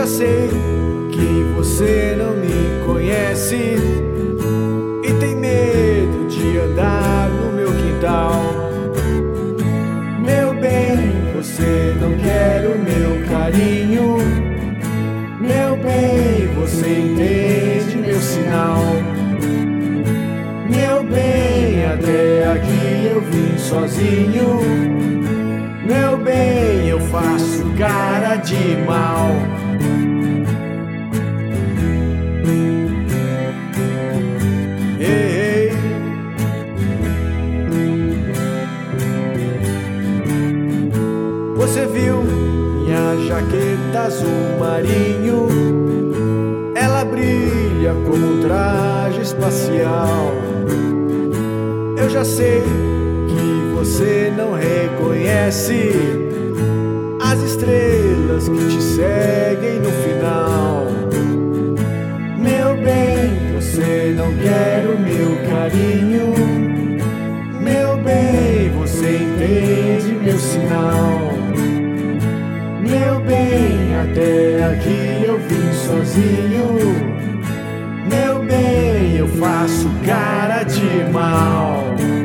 sei que você não me conhece e tem medo de andar no meu quintal. Meu bem, você não quer o meu carinho. Meu bem, você entende meu sinal. Meu bem, até aqui eu vim sozinho. Meu bem, eu faço cara de mal. Ei, ei. Você viu minha jaqueta azul marinho? Ela brilha como um traje espacial. Eu já sei que você não reconhece as estrelas que te seguem no final. Meu bem, você não quer o meu carinho. Meu bem, você entende meu sinal. Meu bem, até aqui eu vim sozinho. Meu bem, eu faço cara de mal.